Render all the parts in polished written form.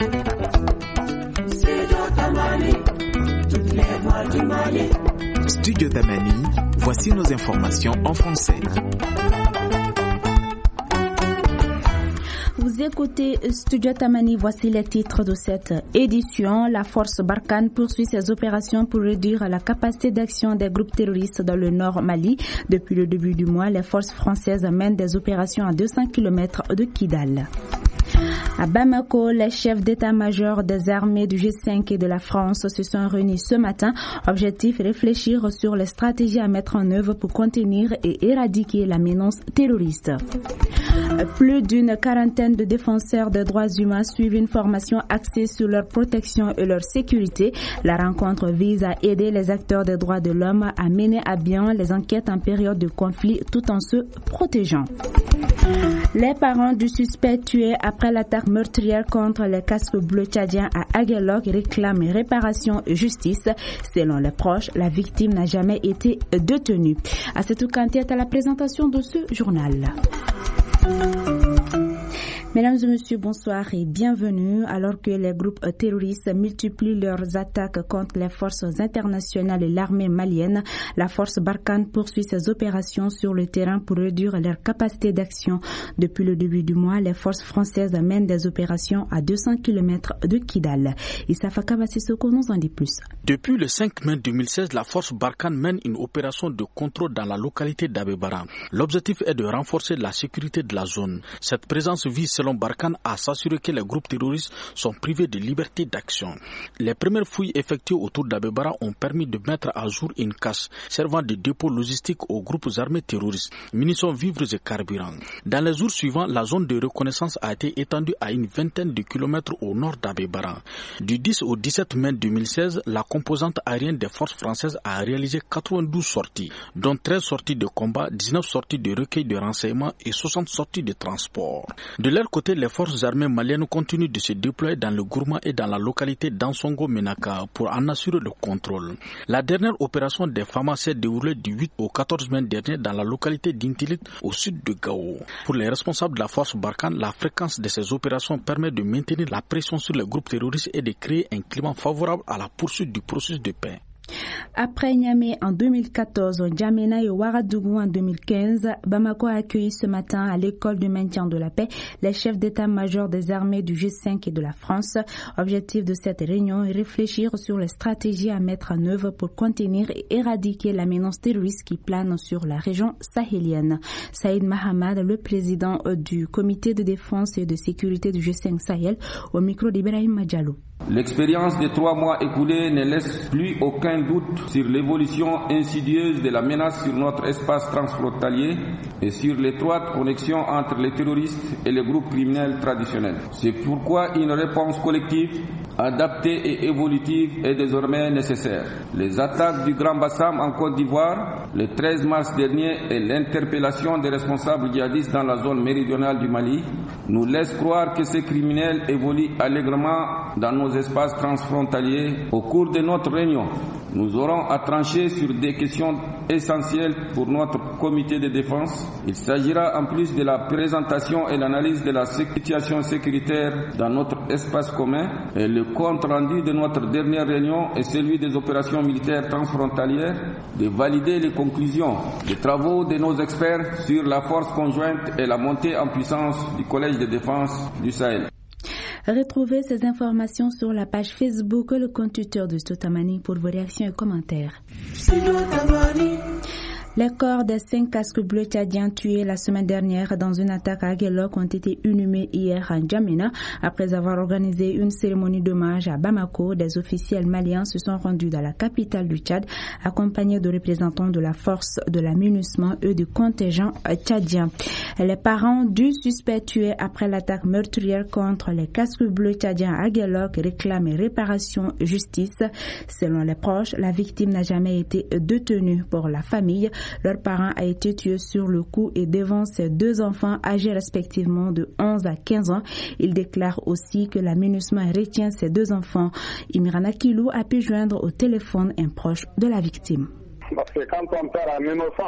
Studio Tamani, voici nos informations en français. Vous écoutez Studio Tamani, voici les titres de cette édition. La force Barkhane poursuit ses opérations pour réduire la capacité d'action des groupes terroristes dans le nord Mali. Depuis le début du mois, les forces françaises mènent des opérations à 200 km de Kidal. À Bamako, les chefs d'état-major des armées du G5 et de la France se sont réunis ce matin. Objectif, réfléchir sur les stratégies à mettre en œuvre pour contenir et éradiquer la menace terroriste. Plus d'une quarantaine de défenseurs des droits humains suivent une formation axée sur leur protection et leur sécurité. La rencontre vise à aider les acteurs des droits de l'homme à mener à bien les enquêtes en période de conflit tout en se protégeant. Les parents du suspect tué après l'attaque meurtrière contre les casques bleus tchadiens à Aguelok réclament réparation et justice. Selon les proches, la victime n'a jamais été détenue. À cette occasion, à la présentation de ce journal. Mesdames et messieurs, bonsoir et bienvenue. Alors que les groupes terroristes multiplient leurs attaques contre les forces internationales et l'armée malienne, la force Barkhane poursuit ses opérations sur le terrain pour réduire leur capacité d'action. Depuis le début du mois, les forces françaises mènent des opérations à 200 km de Kidal. Issa Fakaba Sissoko nous en dit plus. Depuis le 5 mai 2016, la force Barkhane mène une opération de contrôle dans la localité d'Abebara. L'objectif est de renforcer la sécurité de la zone. Cette présence vise selon Barkhane à s'assurer que les groupes terroristes sont privés de liberté d'action. Les premières fouilles effectuées autour d'Abebara ont permis de mettre à jour une cache servant de dépôt logistique aux groupes armés terroristes, munitions, vivres et carburants. Dans les jours suivants, la zone de reconnaissance a été étendue à une vingtaine de kilomètres au nord d'Abebara. Du 10 au 17 mai 2016, la composante aérienne des forces françaises a réalisé 92 sorties, dont 13 sorties de combat, 19 sorties de recueil de renseignements et 60 sorties de transport. De leur côté, les forces armées maliennes continuent de se déployer dans le Gourma et dans la localité d'Ansongo-Menaka pour en assurer le contrôle. La dernière opération des FAMA s'est déroulée du 8 au 14 mai dernier dans la localité d'Intilit au sud de Gao. Pour les responsables de la force Barkhane, la fréquence de ces opérations permet de maintenir la pression sur les groupes terroristes et de créer un climat favorable à la poursuite du processus de paix. Après Niamey en 2014, N'Djamena et Ouagadougou en 2015, Bamako a accueilli ce matin à l'école du maintien de la paix les chefs d'état-major des armées du G5 et de la France. Objectif de cette réunion est réfléchir sur les stratégies à mettre en œuvre pour contenir et éradiquer la menace terroriste qui plane sur la région sahélienne. Saïd Mahamad, le président du comité de défense et de sécurité du G5 Sahel, au micro d'Ibrahim Madjalo. L'expérience des 3 mois écoulés ne laisse plus aucun doute sur l'évolution insidieuse de la menace sur notre espace transfrontalier et sur l'étroite connexion entre les terroristes et les groupes criminels traditionnels. C'est pourquoi une réponse collective, adaptée et évolutive est désormais nécessaire. Les attaques du Grand Bassam en Côte d'Ivoire, le 13 mars dernier, et l'interpellation des responsables djihadistes dans la zone méridionale du Mali nous laissent croire que ces criminels évoluent allègrement dans nos espaces transfrontaliers. Au cours de notre réunion, nous aurons à trancher sur des questions essentielles pour notre comité de défense. Il s'agira en plus de la présentation et l'analyse de la situation sécuritaire dans notre espace commun et le compte rendu de notre dernière réunion et celui des opérations militaires transfrontalières, de valider les conclusions des travaux de nos experts sur la force conjointe et la montée en puissance du Collège de défense du Sahel. Retrouvez ces informations sur la page Facebook, le compte Twitter de Stotamani pour vos réactions et commentaires. Les corps des 5 casques bleus tchadiens tués la semaine dernière dans une attaque à Aguelok ont été inhumés hier à N'Djamena. Après avoir organisé une cérémonie d'hommage à Bamako, des officiels maliens se sont rendus dans la capitale du Tchad, accompagnés de représentants de la force de l'aménagement et du contingent tchadien. Les parents du suspect tué après l'attaque meurtrière contre les casques bleus tchadiens à Aguelok réclament réparation et justice. Selon les proches, la victime n'a jamais été détenue. Pour la famille, leur parent a été tué sur le coup et devant ses 2 enfants âgés respectivement de 11 à 15 ans. Il déclare aussi que l'aménagement retient ses 2 enfants. Imran Kilou a pu joindre au téléphone un proche de la victime. Parce que quand on perd un innocent,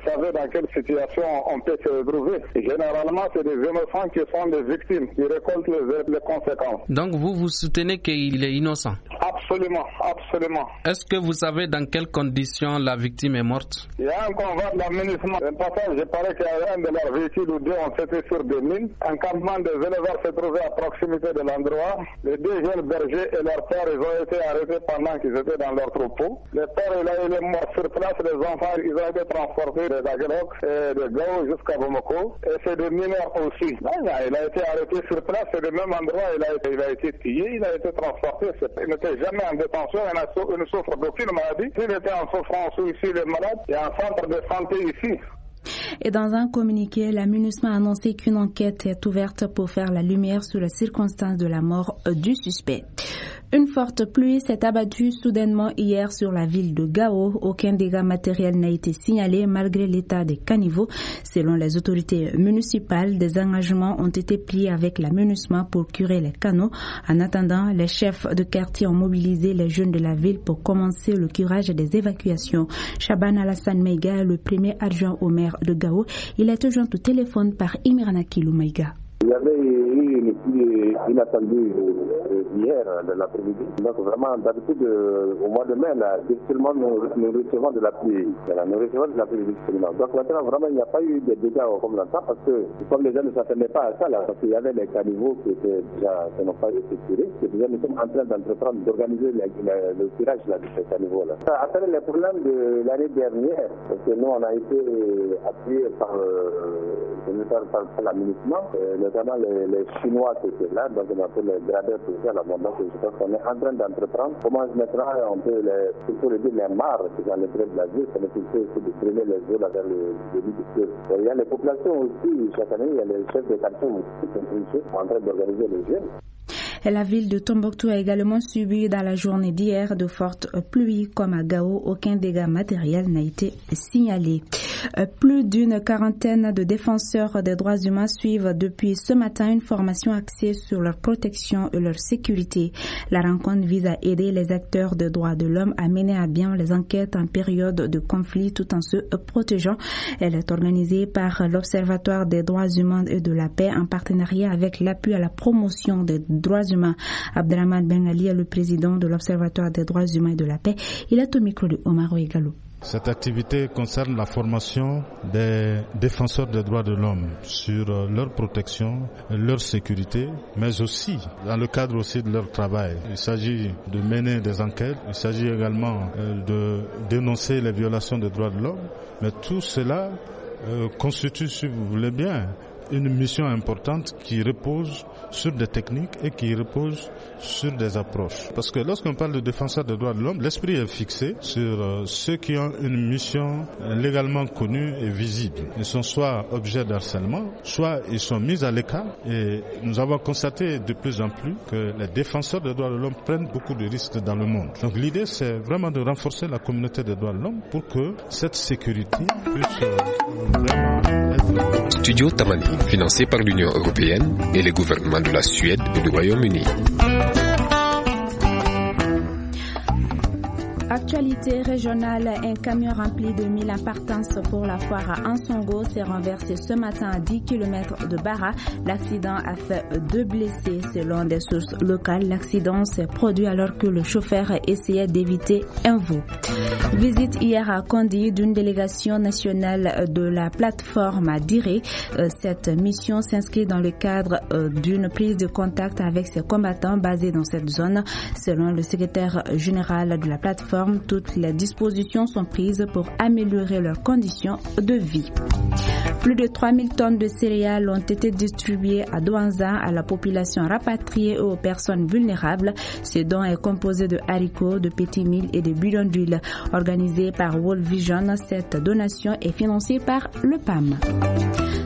savez dans quelle situation on peut se retrouver. Généralement, c'est des innocents qui sont des victimes, qui récoltent les conséquences. Donc vous soutenez qu'il est innocent? Absolument, absolument. Est-ce que vous savez dans quelles conditions la victime est morte? Il y a un convoi de l'aménagement. Un passage, il paraît qu'il y a un de leurs véhicules ou deux, on s'était sur des mines. Un campement des éleveurs se trouvait à proximité de l'endroit. Les deux jeunes bergers et leur père, ils ont été arrêtés pendant qu'ils étaient dans leur troupeau. Le père, il est mort sur place. Les enfants, ils ont été transportés de Daguelok et de Gao jusqu'à Bamako. Et c'est des mineurs aussi. Il a été arrêté sur place. C'est le même endroit. Il a été tué. Il a été transporté. Il n'était jamais en détention. Il ne souffre d'aucune maladie. S'il était en souffrance ou ici, les malades, il y a un centre de santé ici. Et dans un communiqué, la MINUSMA a annoncé qu'une enquête est ouverte pour faire la lumière sur les circonstances de la mort du suspect. Une forte pluie s'est abattue soudainement hier sur la ville de Gao. Aucun dégât matériel n'a été signalé malgré l'état des caniveaux. Selon les autorités municipales, des engagements ont été pris avec la MINUSMA pour curer les canaux. En attendant, les chefs de quartier ont mobilisé les jeunes de la ville pour commencer le curage des évacuations. Shaban Alassane Maïga, le premier adjoint au maire de Gao, il a été joint au téléphone par Imran Akilou Maïga. Il y avait eu une pluie inattendue hier de l'après-midi. Donc vraiment, d'habitude, au mois de mai, là, difficilement nous recevons de la pluie. Nous recevons de la pluie difficilement. Donc maintenant, vraiment, il n'y a pas eu de dégâts comme ça parce que comme les gens ne s'attendaient pas à ça, là, parce qu'il y avait des caniveaux qui n'ont pas été sécurés, que déjà nous sommes en train d'entreprendre, d'organiser le tirage là, de ces caniveaux-là. Après les problèmes de l'année dernière, parce que nous, on a été appuyés par la MINUSMA, notamment les Chinois qui étaient là, donc on appelle les gradeurs sociaux là, donc je pense qu'on est en train d'entreprendre comment maintenant on peut les mares qui sont à l'intérieur de la ville, ça nécessite aussi de traîner les eaux là vers le début du fleuve. Il y a les populations aussi, chaque année, il y a les chefs de quartier aussi qui sont en train d'organiser les jeunes. La ville de Tombouctou a également subi dans la journée d'hier de fortes pluies comme à Gao. Aucun dégât matériel n'a été signalé. Plus d'une quarantaine de défenseurs des droits humains suivent depuis ce matin une formation axée sur leur protection et leur sécurité. La rencontre vise à aider les acteurs des droits de l'homme à mener à bien les enquêtes en période de conflit tout en se protégeant. Elle est organisée par l'Observatoire des droits humains et de la paix en partenariat avec l'appui à la promotion des droits humains. Abdelrahman Ben Ali est le président de l'Observatoire des droits humains et de la paix. Il est au micro de Omar Ouegalou. Cette activité concerne la formation des défenseurs des droits de l'homme sur leur protection, leur sécurité, mais aussi dans le cadre aussi de leur travail. Il s'agit de mener des enquêtes, il s'agit également de dénoncer les violations des droits de l'homme, mais tout cela constitue, si vous voulez bien, une mission importante qui repose sur des techniques et qui repose sur des approches. Parce que lorsqu'on parle de défenseurs des droits de l'homme, l'esprit est fixé sur ceux qui ont une mission légalement connue et visible. Ils sont soit objets d'harcèlement, soit ils sont mis à l'écart. Et nous avons constaté de plus en plus que les défenseurs des droits de l'homme prennent beaucoup de risques dans le monde. Donc l'idée, c'est vraiment de renforcer la communauté des droits de l'homme pour que cette sécurité puisse vraiment être... Studio Tamani, financé par l'Union européenne et les gouvernements de la Suède et du Royaume-Uni. Actualité régionale, un camion rempli de 1000 appartenances pour la foire à Ansongo s'est renversé ce matin à 10 km de Bara. L'accident a fait 2 blessés. Selon des sources locales, l'accident s'est produit alors que le chauffeur essayait d'éviter un veau. Visite hier à Kondi d'une délégation nationale de la plateforme à Diré. Cette mission s'inscrit dans le cadre d'une prise de contact avec ses combattants basés dans cette zone. Selon le secrétaire général de la plateforme, toutes les dispositions sont prises pour améliorer leurs conditions de vie. Plus de 3000 tonnes de céréales ont été distribuées à Douanza à la population rapatriée et aux personnes vulnérables. Ce don est composé de haricots, de petits milles et de bidons d'huile. Organisée par World Vision, cette donation est financée par le PAM.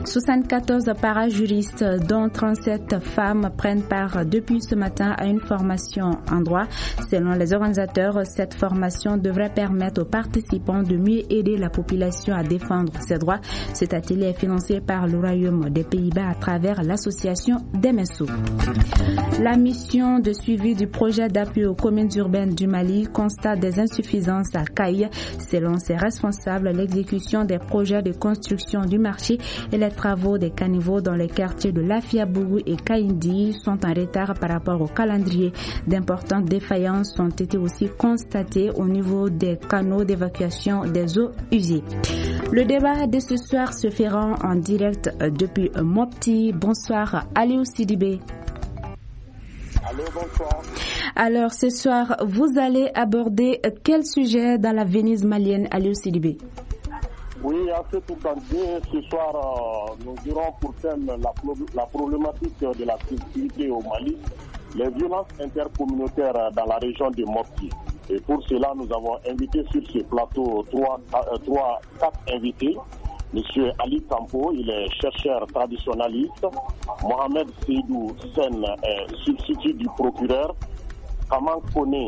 74 parajuristes, dont 37 femmes, prennent part depuis ce matin à une formation en droit. Selon les organisateurs, cette formation devrait permettre aux participants de mieux aider la population à défendre ses droits. Cet atelier est financé par le Royaume des Pays-Bas à travers l'association DEMESO. La mission de suivi du projet d'appui aux communes urbaines du Mali constate des insuffisances à Kaï. Selon ses responsables, l'exécution des projets de construction du marché et les travaux des caniveaux dans les quartiers de Lafiabougou et Kaindi sont en retard par rapport au calendrier. D'importantes défaillances ont été aussi constatées au niveau des canaux d'évacuation des eaux usées. Le débat de ce soir se fera en direct depuis Mopti. Bonsoir, Aliou Sidibé. Allô, bonsoir. Alors, ce soir, vous allez aborder quel sujet dans la Venise malienne, Aliou Sidibé? Oui, en fait, tout entier, ce soir, nous aurons pour thème la problématique de la sécurité au Mali, les violences intercommunautaires dans la région de Mopti. Et pour cela, nous avons invité sur ce plateau quatre invités. Monsieur Ali Kampo, il est chercheur traditionnaliste. Mohamed Seydou Sen est substitut du procureur. Kaman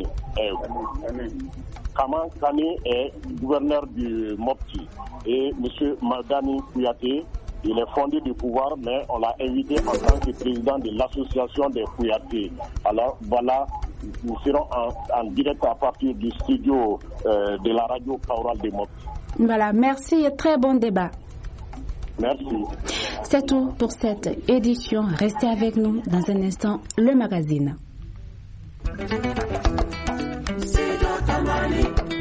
Kane est gouverneur du Mopti. Et monsieur Madani Kouyaté, il est fondé du pouvoir, mais on l'a invité en tant que président de l'association des Kouyaté. Alors voilà, nous serons en direct à partir du studio de la radio Kaural de Mopti. Voilà, merci et très bon débat. Merci. C'est tout pour cette édition. Restez avec nous dans un instant, le magazine.